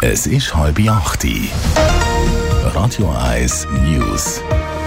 Es ist 7:30. Radio 1 News.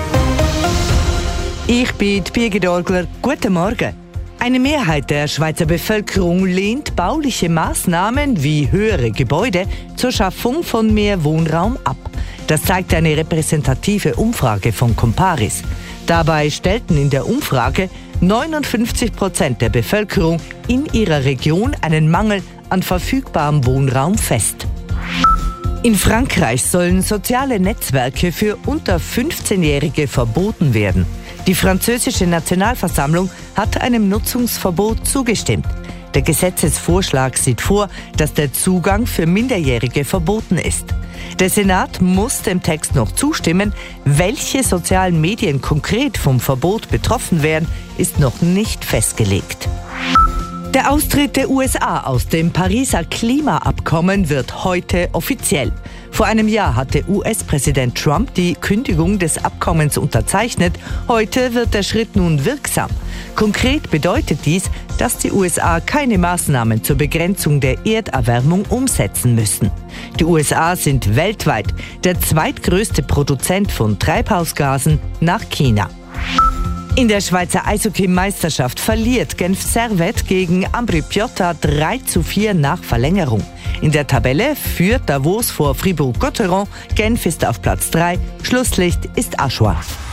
Ich bin Birgit Orgler. Guten Morgen. Eine Mehrheit der Schweizer Bevölkerung lehnt bauliche Maßnahmen wie höhere Gebäude zur Schaffung von mehr Wohnraum ab. Das zeigt eine repräsentative Umfrage von Comparis. Dabei stellten in der Umfrage 59% der Bevölkerung in ihrer Region einen Mangel an verfügbarem Wohnraum fest. In Frankreich sollen soziale Netzwerke für unter 15-Jährige verboten werden. Die französische Nationalversammlung hat einem Nutzungsverbot zugestimmt. Der Gesetzesvorschlag sieht vor, dass der Zugang für Minderjährige verboten ist. Der Senat muss dem Text noch zustimmen. Welche sozialen Medien konkret vom Verbot betroffen werden, ist noch nicht festgelegt. Der Austritt der USA aus dem Pariser Klimaabkommen wird heute offiziell. Vor einem Jahr hatte US-Präsident Trump die Kündigung des Abkommens unterzeichnet. Heute wird der Schritt nun wirksam. Konkret bedeutet dies, dass die USA keine Maßnahmen zur Begrenzung der Erderwärmung umsetzen müssen. Die USA sind weltweit der zweitgrößte Produzent von Treibhausgasen nach China. In der Schweizer Eishockey-Meisterschaft verliert Genf Servette gegen Ambri Piotta 3:4 nach Verlängerung. In der Tabelle führt Davos vor Fribourg-Gotteron. Genf ist auf Platz 3. Schlusslicht ist Aschua.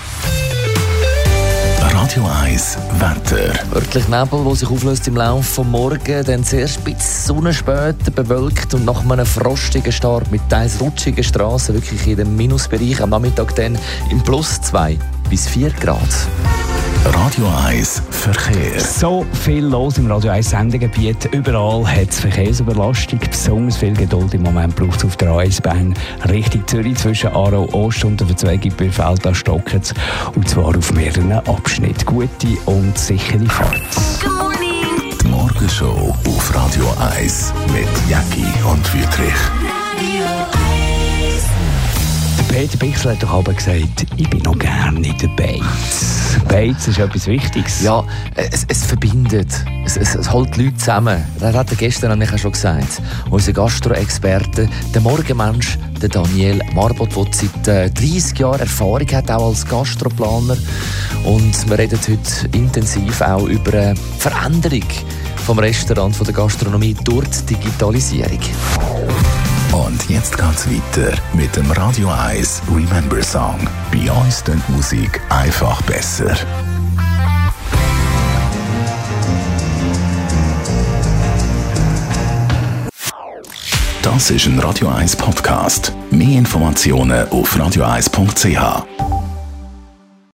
Radio 1 Wetter. Örtlich Nebel, der sich auflöst im Laufe des Morgens, dann sehr spitz Sonne, später bewölkt und nach einem frostigen Start mit teils rutschigen Strassen wirklich in dem Minusbereich. Am Nachmittag dann im Plus 2 bis 4 Grad. Radio 1 Verkehr. So viel los im Radio 1 Sendegebiet. Überall hat es Verkehrsüberlastung. Besonders viel Geduld im Moment braucht es auf der A1-Bahn Richtung Zürich zwischen Aarau Ost und der Verzweigung bei Feldau Stockens. Und zwar auf mehreren Abschnitten. Gute und sichere Fahrt. Die Morgenshow auf Radio 1 mit Jacki und Wüthrich. Peter Bichsel hat doch aber gesagt, ich bin noch gerne in der Beiz. Beiz ist etwas Wichtiges. Ja, es verbindet. Es holt die Leute zusammen. Das hat er gestern nämlich auch schon gesagt. Unser Gastro-Experte, der Morgenmensch, der Daniel Marbot, der seit 30 Jahren Erfahrung hat, auch als Gastroplaner. Und wir reden heute intensiv auch über eine Veränderung vom Restaurant, von der Gastronomie durch die Digitalisierung. Und jetzt geht's weiter mit dem Radio 1 Remember Song. Bei uns klingt Musik einfach besser. Das ist ein Radio 1 Podcast. Mehr Informationen auf radio1.ch.